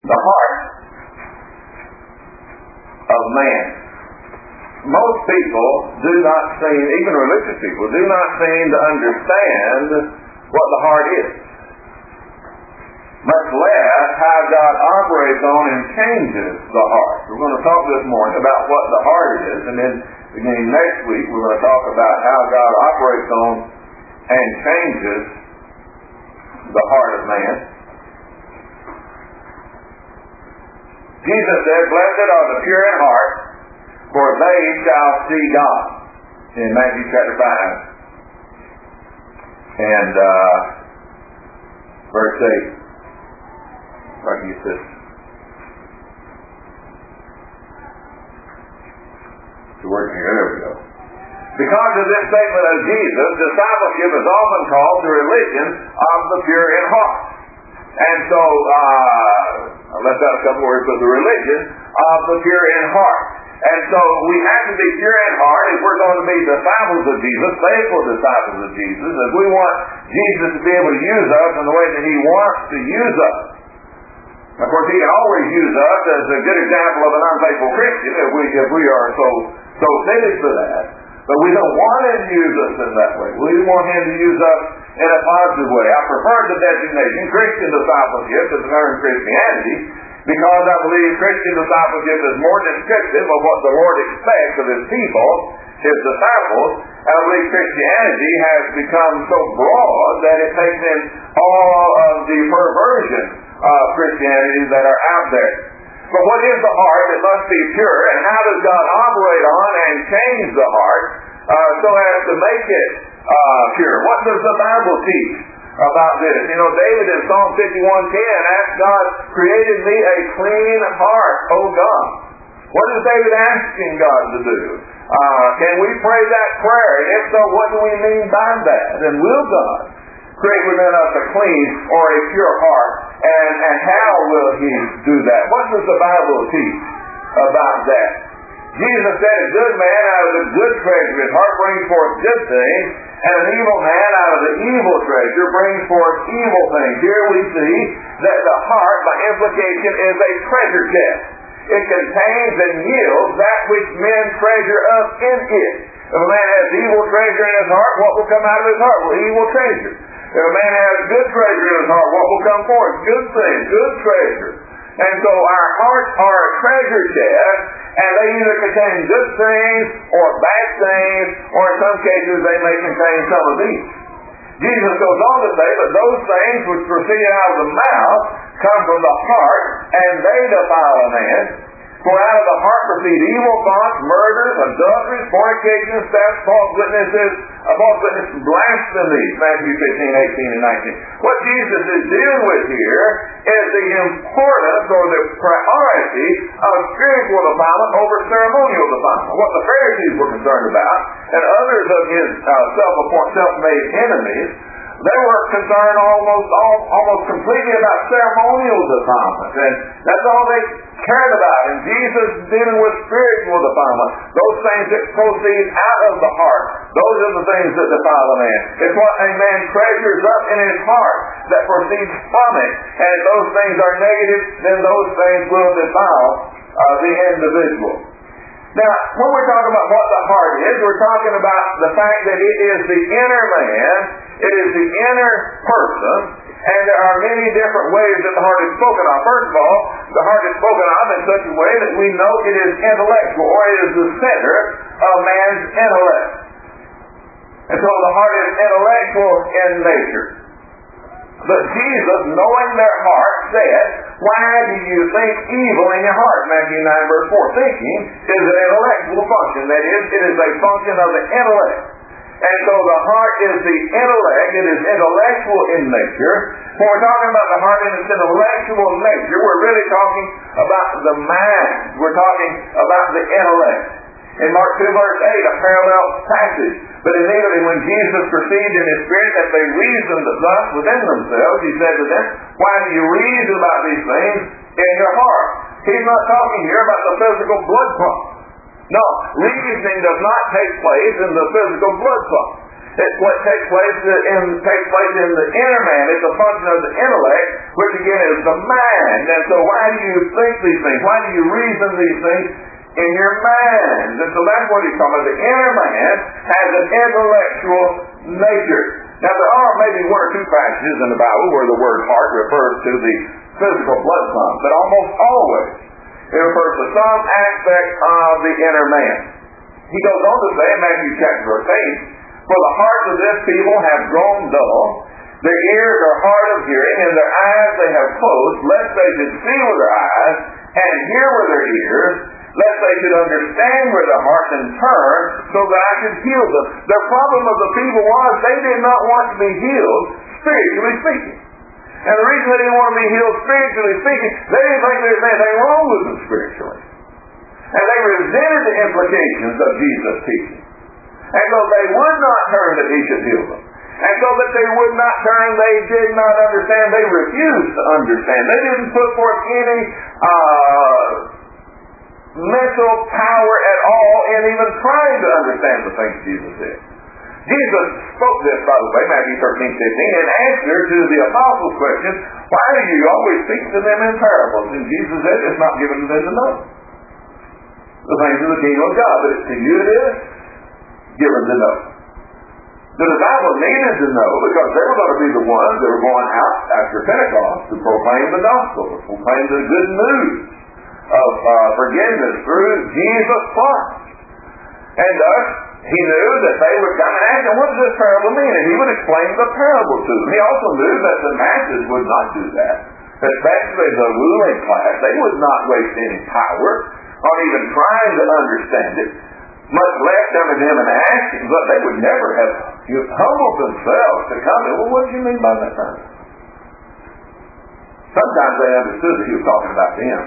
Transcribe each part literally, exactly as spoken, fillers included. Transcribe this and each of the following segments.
the heart of man. Most people do not seem, even religious people, do not seem to understand what the heart is, much less how God operates on and changes the heart. We're going to talk this morning about what the heart is, and then beginning next week we're going to talk about how God operates on and changes the heart of man. Jesus said, "Blessed are the pure in heart, for they shall see God," in Matthew chapter five. And uh, verse eight. Right, you said. It's working here. There we go. Because of this statement of Jesus, discipleship is often called the religion of the pure in heart. And so, uh, I left out a couple words, but the religion of the pure in heart. And so we have to be pure in heart if we're going to be disciples of Jesus, faithful disciples of Jesus, if we want Jesus to be able to use us in the way that He wants to use us. Of course, He can always use us as a good example of an unfaithful Christian if we if we are so so fitted for that. But we don't want Him to use us in that way. We want Him to use us in a positive way. I prefer the designation Christian discipleship to the term Christianity, because I believe Christian discipleship is more descriptive of what the Lord expects of His people, His disciples. And I believe Christianity has become so broad that it takes in all of the perversion of Christianity that are out there. But what is the heart? It must be pure. And how does God operate on and change the heart uh, so as to make it uh, pure? What does the Bible teach about this? You know, David in Psalm fifty-one ten asked God, "Created me a clean heart, O God." What is David asking God to do? Uh, can we pray that prayer? And if so, what do we mean by that? And will God create within us a clean or a pure heart? And, and how will He do that? What does the Bible teach about that? Jesus said, "A good man out of the good treasure of his heart brings forth good things, and an evil man out of the evil treasure brings forth evil things." Here we see that the heart, by implication, is a treasure chest. It contains and yields that which men treasure up in it. If a man has evil treasure in his heart, what will come out of his heart? Well, evil treasure. If a man has good treasure in his heart, what will come forth? Good things, good treasure. And so our hearts are a treasure chest, and they either contain good things or bad things, or in some cases they may contain some of each. Jesus goes on to say, "But those things which proceed out of the mouth come from the heart, and they defile a man. For out of the heart proceed evil thoughts, murders, adulteries, fornications, thefts, false witnesses, uh, false witnesses, blasphemies." Matthew fifteen, eighteen, and nineteen. What Jesus is dealing with here is the importance or the priority of spiritual defilement over ceremonial defilement. What the Pharisees were concerned about, and others of His uh, self-appointed, self-made enemies, they were concerned almost all, almost completely about ceremonial defilement, and that's all they cared about. And Jesus is dealing with spiritual defilement, those things that proceed out of the heart. Those are the things that defile a man. It's what a man treasures up in his heart that proceeds from it. And if those things are negative, then those things will defile uh, the individual. Now, when we're talking about what the heart is, we're talking about the fact that it is the inner man, it is the inner person, and there are many different ways that the heart is spoken of. First of all, the heart is spoken of in such a way that we know it is intellectual, or it is the center of man's intellect. And so the heart is intellectual in nature. But Jesus, knowing their heart, said, "Why do you think evil in your heart?" Matthew nine, verse four. Thinking is an intellectual function. That is, it is a function of the intellect. And so the heart is the intellect. It is intellectual in nature. When we're talking about the heart in its intellectual nature, we're really talking about the mind. We're talking about the intellect. In Mark two, verse eight, a parallel passage. "But immediately when Jesus perceived in his spirit that they reasoned thus within themselves, he said to them, 'Why do you reason about these things in your heart?'" He's not talking here about the physical blood pump. No, reasoning does not take place in the physical blood pump. It's what takes place in takes place in the inner man. It's a function of the intellect, which again is the mind. And so why do you think these things? Why do you reason these things in your mind? And so that's what he's talking about. The inner man has an intellectual nature. Now there are maybe one or two passages in the Bible where the word heart refers to the physical blood pump, but almost always it refers to some aspect of the inner man. He goes on to say in Matthew chapter verse eight, for the hearts of this people have grown dull, their ears are hard of hearing, and their eyes they have closed, lest they should see with their eyes, and hear with their ears, lest they should understand with their hearts and turn, so that I could heal them. The problem of the people was they did not want to be healed, spiritually speaking. And the reason they didn't want to be healed spiritually speaking, they didn't think there was anything wrong with them spiritually. And they resented the implications of Jesus' teaching. And so they would not turn that he should heal them. And so that they would not turn, they did not understand. They refused to understand. They didn't put forth any uh, mental power at all in even trying to understand the things Jesus said. Jesus spoke this, by the way, Matthew thirteen, fifteen, in answer to the apostles' question, why do you always speak to them in parables? And Jesus said, it's not given to them to know the things of the kingdom of God, but to you it is given to know. The disciples needed to know because they were going to be the ones that were going out after Pentecost to proclaim the gospel, to proclaim the good news of uh, forgiveness through Jesus Christ. And thus, he knew that they would come and ask him, what does this parable mean? And he would explain the parable to them. He also knew that the masses would not do that, especially the ruling class. They would not waste any power on even trying to understand it, much less coming to him and asking, but they would never have humbled themselves to come and, well, what do you mean by that term? Sometimes they understood that he was talking about them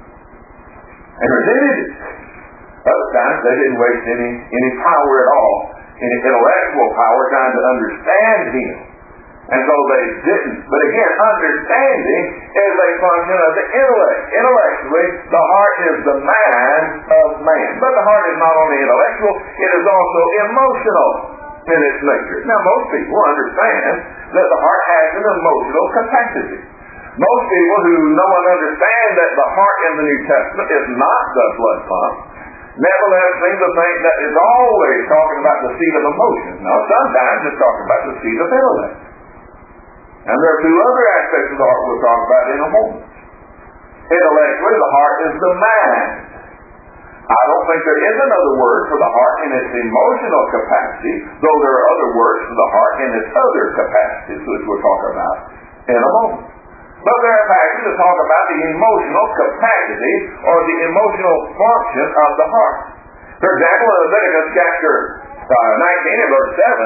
and resented it. Other times they didn't waste any, any power at all, any intellectual power trying to understand him. And so they didn't. But again, understanding is a function of the intellect. Intellectually, the heart is the mind of man. But the heart is not only intellectual, it is also emotional in its nature. Now, most people understand that the heart has an emotional capacity. Most people who know and understand that the heart in the New Testament is not the blood pump, nevertheless seem to think that it's always talking about the seat of emotion. Now, sometimes it's talking about the seat of intellect. And there are two other aspects of the heart we'll talk about in a moment. Intellectually, the heart is the mind. I don't think there is another word for the heart in its emotional capacity, though there are other words for the heart in its other capacities, which we'll talk about in a moment. But there are passages that talk about the emotional capacity or the emotional function of the heart. For example, in Leviticus chapter uh, nineteen and verse seven,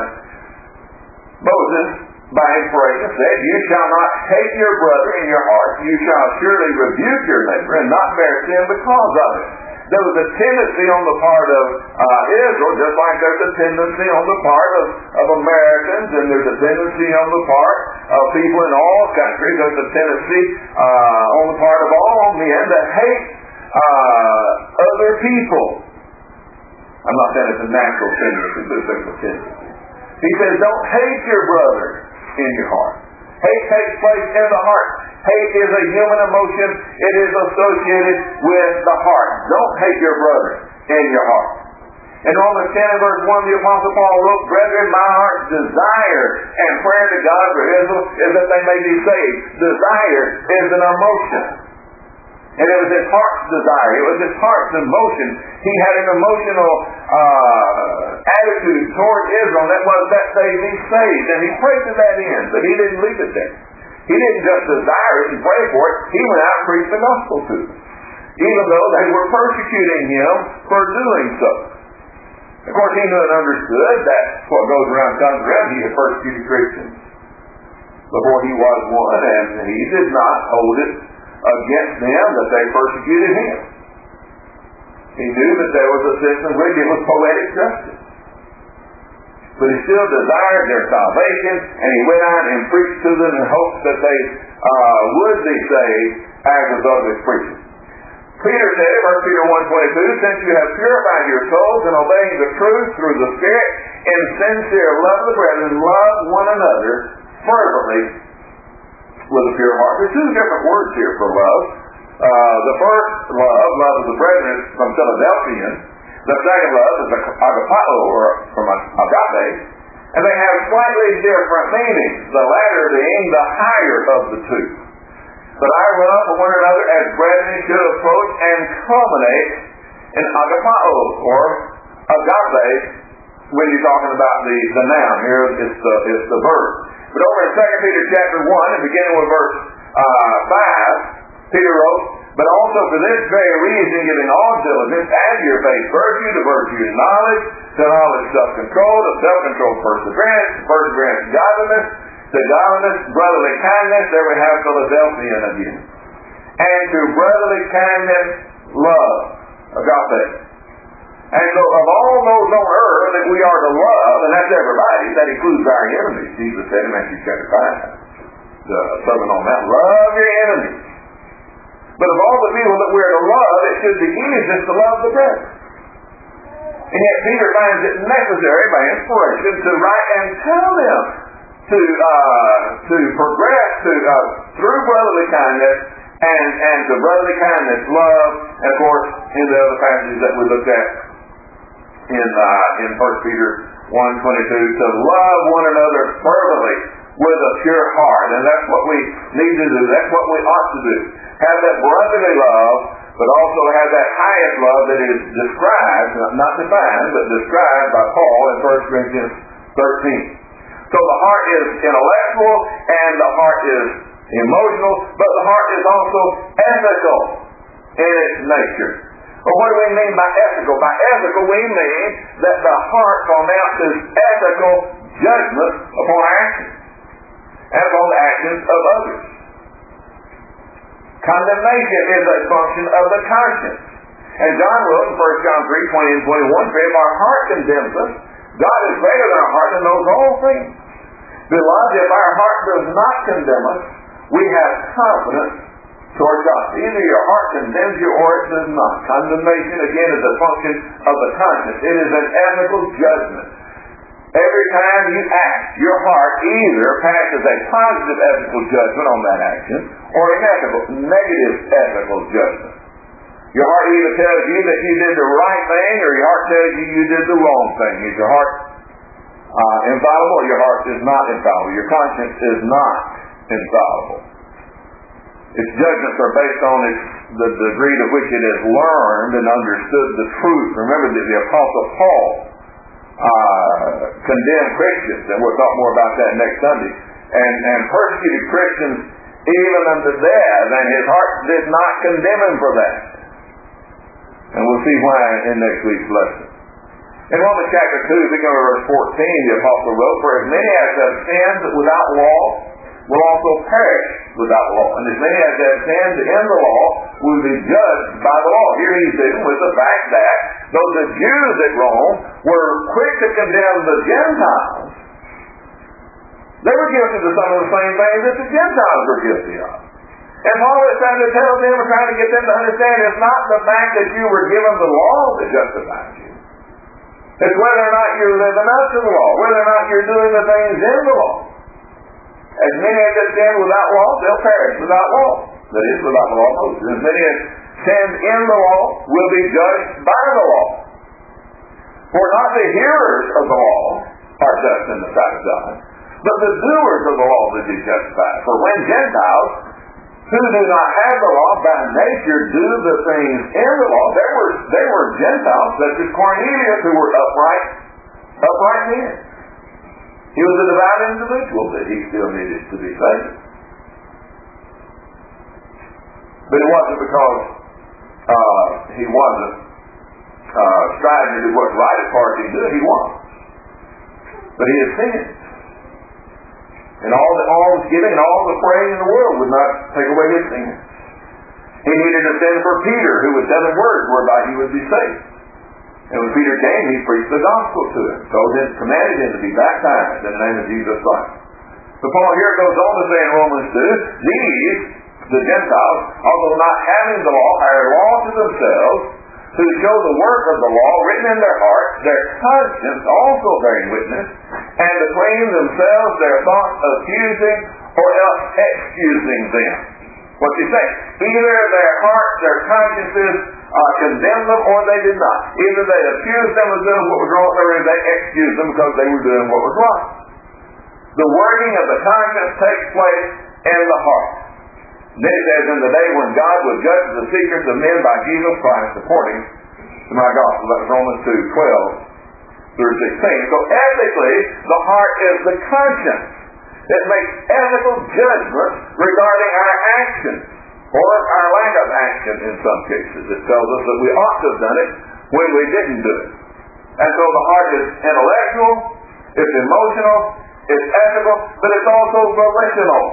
Moses, by inspiration, said, you shall not hate your brother in your heart. You shall surely rebuke your neighbor and not bear sin because of it. There was a tendency on the part of uh, Israel, just like there's a tendency on the part of, of Americans, and there's a tendency on the part of people in all countries. There's a tendency uh, on the part of all men to hate uh, other people. I'm not saying it's a natural tendency, but it's a tendency. He says, don't hate your brother in your heart. Hate takes place in the heart. Hate is a human emotion. It is associated with the heart. Don't hate your brother in your heart. In Romans ten and verse one, the Apostle Paul wrote, brethren, my heart's desire and prayer to God for Israel is that they may be saved. Desire is an emotion. And it was his heart's desire. It was his heart's emotion. He had an emotional uh, attitude toward Israel, and that was that they be saved. And he prayed to that end, but he didn't leave it there. He didn't just desire it and pray for it. He went out and preached the gospel to them, even though they were persecuting him for doing so. Of course, he knew and understood that what goes around comes around. He had persecuted Christians before he was one, and he did not hold it against them that they persecuted him. He knew that there was a sense in which it was poetic justice. But he still desired their salvation, and he went out and preached to them in hopes that they uh, would be saved as a result of his preaching. Peter said, First Peter one twenty-two, since you have purified your souls in obeying the truth through the Spirit, in sincere love of the brethren, love one another fervently with a pure heart. There's two different words here for love. Uh, the first love, love of the brethren, is from Philadelphian. The second love is agapao, or from agape. And they have slightly different meanings, the latter being the higher of the two. But our love for one another as brethren should approach and culminate in agapao, or agape, when you're talking about the, the noun. Here it's the, it's the verb. But over in Second Peter chapter one, and beginning with verse uh, five, Peter wrote, but also for this very reason, giving all diligence, add to your faith virtue, to virtue knowledge, to knowledge self-control, to self-control perseverance, to perseverance godliness, to godliness brotherly kindness. There we have Philadelphian again. And to brotherly kindness, love, agape. And so of all those on earth that we are to love, and that's everybody, that includes our enemies. Jesus said in Matthew chapter five, the Sermon on the Mount, love your enemies. But of all the people that we're to love, it should be easiest to love the brethren. And yet Peter finds it necessary by inspiration to write and tell them to uh, to progress to uh, through brotherly kindness and, and to brotherly kindness, love, and of course in the other passages that we looked at in uh, in First Peter one twenty-two, to love one another fervently with a pure heart. And that's what we need to do. That's what we ought to do. Have that brotherly love, but also have that highest love that is described, not defined, but described by Paul in First Corinthians thirteen. So the heart is intellectual and the heart is emotional, but the heart is also ethical in its nature. Well, what do we mean by ethical? By ethical, we mean that the heart pronounces ethical judgment upon actions and upon the actions of others. Condemnation is a function of the conscience. And John wrote in First John three, twenty and twenty-one, for if our heart condemns us, God is greater than our heart and knows all things. Beloved, if our heart does not condemn us, we have confidence toward God. Either your heart condemns you or it does not. Condemnation, again, is a function of the conscience. It is an ethical judgment. Every time you act, your heart either passes a positive ethical judgment on that action or a negative, negative ethical judgment. Your heart either tells you that you did the right thing or your heart tells you you did the wrong thing. Is your heart uh, infallible or your heart is not infallible? Your conscience is not infallible. Its judgments are based on its, the degree to which it has learned and understood the truth. Remember that the Apostle Paul uh, condemned Christians, and we'll talk more about that next Sunday, and, and persecuted Christians even unto death, and his heart did not condemn him for that. And we'll see why in next week's lesson. In Romans chapter two, beginning with verse fourteen, the Apostle wrote, for as many as have sinned without law will also perish without law. And as many as have sinned in the law will be judged by the law. Here he's dealing with the fact that though the Jews at Rome were quick to condemn the Gentiles, they were guilty of some of the same things that the Gentiles were guilty of. And Paul is trying to tell them, or trying to get them to understand, it's not the fact that you were given the law that justifies you. It's whether or not you're living up to the law, whether or not you're doing the things in the law. As many as have sinned without law, they'll perish without law. That is, without the law of Moses. As many as sinned in the law will be judged by the law. For not the hearers of the law are just in the sight of God, but the doers of the law will be justified. For when Gentiles, who do not have the law by nature, do the things in the law, there were, there were Gentiles such as Cornelius who were upright, upright men. He was a devout individual, but he still needed to be saved. But it wasn't because uh, he wasn't uh, striving to do what's right as far as he did. He was. But he had sinned. And all the alms giving and all the praying in the world would not take away his sin. He needed to send for Peter, who would tell him words whereby he would be saved. And when Peter came, he preached the gospel to him. So then commanded him to be baptized in the name of Jesus Christ. But Paul here goes on to say in Romans two, these the Gentiles, although not having the law, are a law to themselves, who show the work of the law written in their hearts, their conscience also bearing witness, and between themselves their thoughts accusing or else excusing them. What's he saying? Either their hearts, their consciences uh, condemned them or they did not. Either they accused them of doing what was wrong or they excused them because they were doing what was wrong. The working of the conscience takes place in the heart. Then it says, in the day when God will judge the secrets of men by Jesus Christ according to my gospel. That was Romans two, twelve through sixteen. So ethically, the heart is the conscience. It makes ethical judgments regarding our actions or our lack of action in some cases. It tells us that we ought to have done it when we didn't do it. And so the heart is intellectual, it's emotional, it's ethical, but it's also volitional.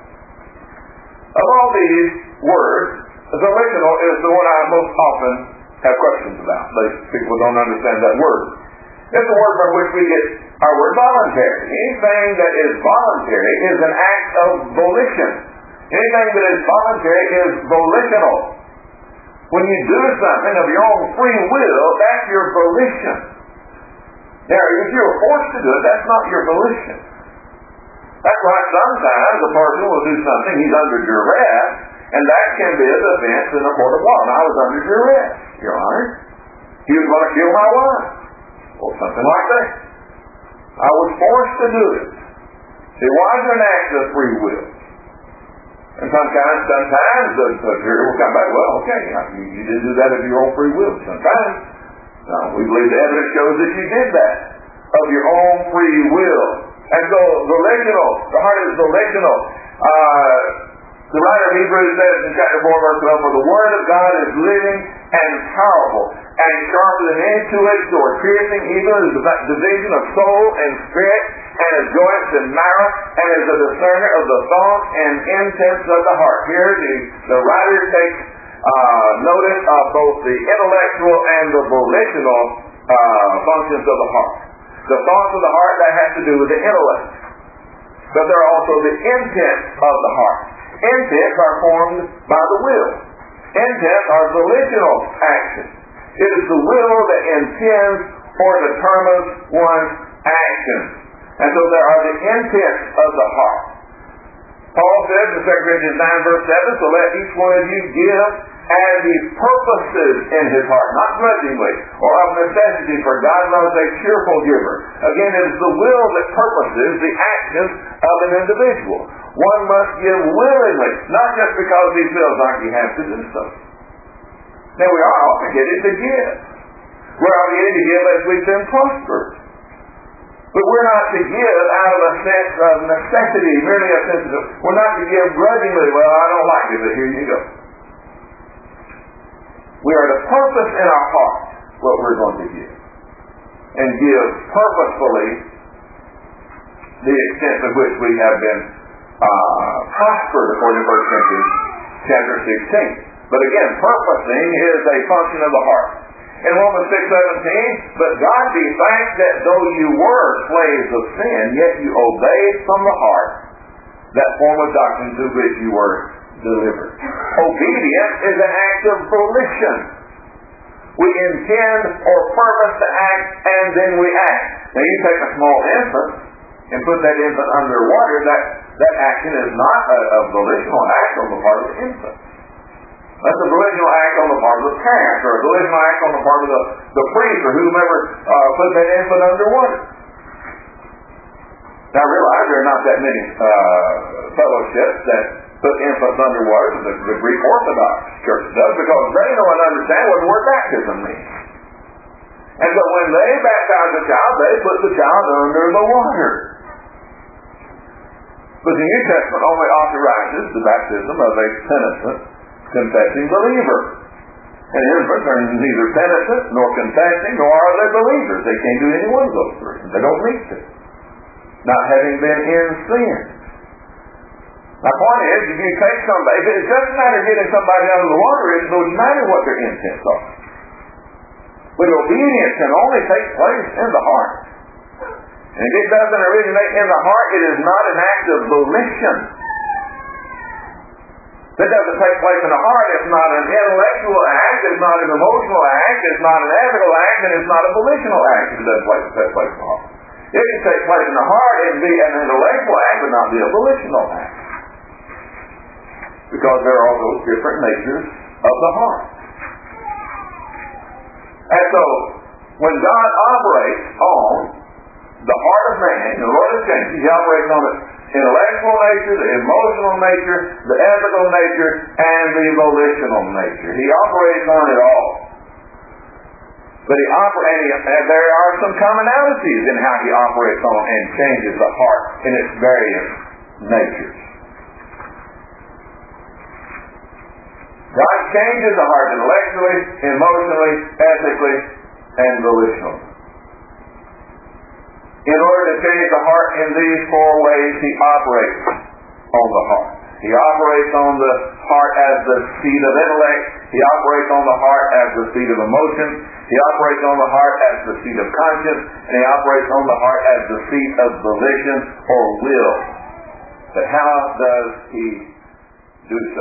Of all these words, volitional is the one I most often have questions about. People don't understand that word. It's the word from which we get our word voluntary. Anything that is voluntary is an act of volition. Anything that is voluntary is volitional. When you do something of your own free will, that's your volition. Now, if you're forced to do it, that's not your volition. That's why sometimes a person will do something, he's under duress, and that can be a defense in a court of law. And I was under duress, Your Honor. He was going to kill my wife. Or something like that. I was forced to do it. It wasn't an act of free will. And sometimes, sometimes the, the jury will come back, well, okay, you, you didn't do that of your own free will. Sometimes, no, we believe the evidence shows that you did that of your own free will. And so, volitional, the heart is volitional. Uh, the writer of Hebrews says in chapter four, verse twelve, for the word of God is living and powerful, and sharper than any two-edged sword, piercing even to the division of soul and spirit, and of joints and marrow, and is a discerner of the thoughts and intents of the heart. Here the, the writer takes uh, notice of both the intellectual and the volitional uh, functions of the heart. The thoughts of the heart, that has to do with the intellect. But there are also the intents of the heart. Intents are formed by the will. Intents are volitional actions. It is the will that intends or determines one's actions. And so there are the intents of the heart. Paul says in Second Corinthians nine, verse seven, so let each one of you give as he purposes in his heart, not grudgingly or of necessity, for God loves a cheerful giver. Again, it is the will that purposes the actions of an individual. One must give willingly, not just because he feels like he has to do so. Now we are obligated to give. We're obligated to give as we've been prospered. But we're not to give out of a sense of necessity, merely a sense of, we're not to give grudgingly, well, I don't like it, but here you go. We are to purpose in our heart what we're going to give. And give purposefully the extent of which we have been uh, prospered, according to First Corinthians chapter sixteen. But again, purposing is a function of the heart. In Romans six seventeen, but God be thanked that though you were slaves of sin, yet you obeyed from the heart that form of doctrine to which you were delivered. Obedience is an act of volition. We intend or purpose to act, and then we act. Now you take a small infant and put that infant under water, that, that action is not a, a volitional act on the part of the infant. That's a volitional act on the part of the parent, or a volitional act on the part of the, the priest, or whomever uh, put that infant under water. Now realize there are not that many uh, fellowships that put infants under water. The, the Greek Orthodox Church does, because they know and understand what the word baptism means. And so when they baptize a child, they put the child under the water. But the New Testament only authorizes the baptism of a penitent, confessing believer. And infants are neither penitent, nor confessing, nor are they believers. They can't do any one of those three. They don't need to. Not having been in sin. My point is, if you take somebody, it doesn't matter getting somebody out of the water, it doesn't matter what their intents are. But obedience can only take place in the heart. And if it doesn't originate in the heart, it is not an act of volition. that doesn't take place in the heart, it's not an intellectual act, it's not an emotional act, it's not an ethical act, and it's not a volitional act if it doesn't take place in the heart. It can take place in the heart and be an intellectual act, but not be a volitional act. Because there are all those different natures of the heart. And so, when God operates on the heart of man, the Lord of changes, He operates on the intellectual nature, the emotional nature, the ethical nature, and the volitional nature. He operates on it all. But he operates, and there are some commonalities in how He operates on and changes the heart in its various natures. God changes the heart intellectually, emotionally, ethically, and volitionally. In order to change the heart in these four ways, He operates on the heart. He operates on the heart as the seat of intellect. He operates on the heart as the seat of emotion. He operates on the heart as the seat of conscience. And He operates on the heart as the seat of volition or will. But how does He do so?